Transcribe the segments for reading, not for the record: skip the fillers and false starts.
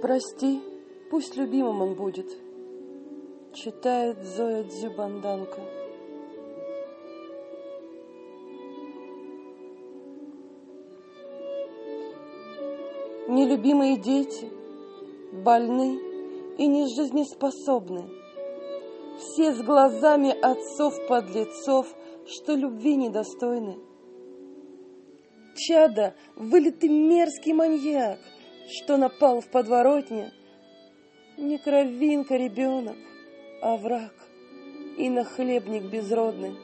Прости, пусть любимым он будет, читает Зоя Дзюбанданка. Нелюбимые дети больны и не жизнеспособны. Все с глазами отцов-подлецов, что любви недостойны. Чадо — вылитый мерзкий маньяк, что напал в подворотне. Не кровинка ребенок, а враг и нахлебник безродный.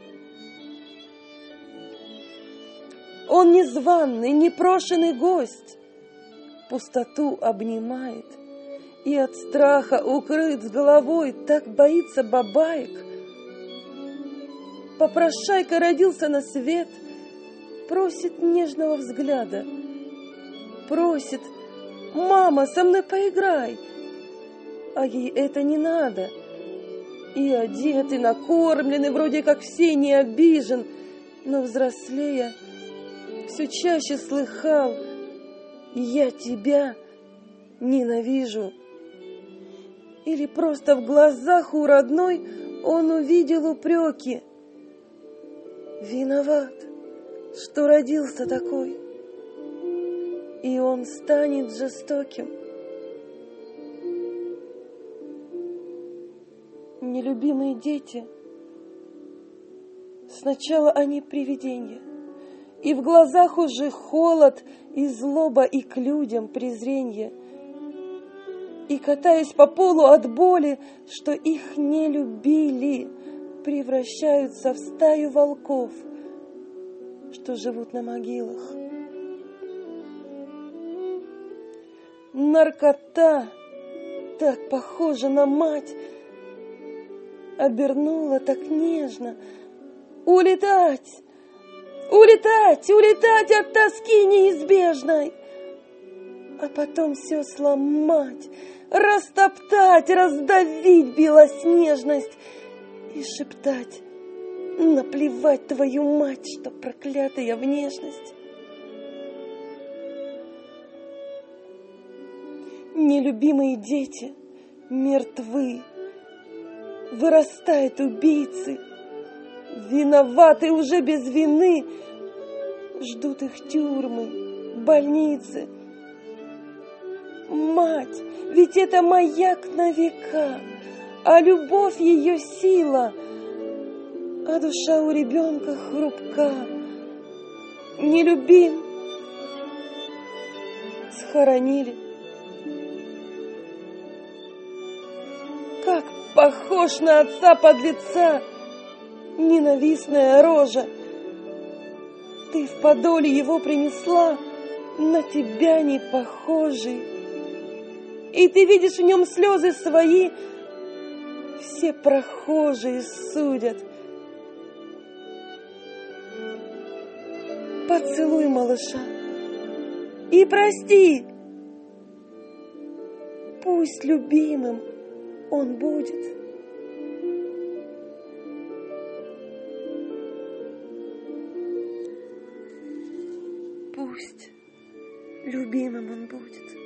Он незваный, непрошенный гость, пустоту обнимает и от страха укрыт с головой, так боится бабаек. Попрошайка родился на свет, просит нежного взгляда, просит: «Мама, со мной поиграй!» А ей это не надо. И одет, и накормлен, и вроде как все не обижен, но взрослея все чаще слыхал: «Я тебя ненавижу». Или просто в глазах у родной он увидел упреки. Виноват, что родился такой, и он станет жестоким. Нелюбимые дети, сначала они привидения, и в глазах уже холод, и злоба, и к людям презренье. И, катаясь по полу от боли, что их не любили, превращаются в стаю волков, что живут на могилах. Наркота, так похожа на мать, обернула так нежно. Улетать, улетать, улетать от тоски неизбежной, а потом все сломать, растоптать, раздавить белоснежность и шептать: наплевать, твою мать, что проклятая внешность. Нелюбимые дети мертвы, вырастают убийцы, виноваты уже без вины, ждут их тюрьмы, больницы. Мать, ведь это маяк на века, а любовь ее сила, а душа у ребенка хрупка. Нелюбим, схоронили. Как похож на отца подлеца ненавистная рожа. Ты в подоле его принесла, на тебя не похожий. И ты видишь в нем слезы свои, все прохожие судят. Поцелуй малыша и прости. Пусть любимым он будет. Пусть любимым он будет.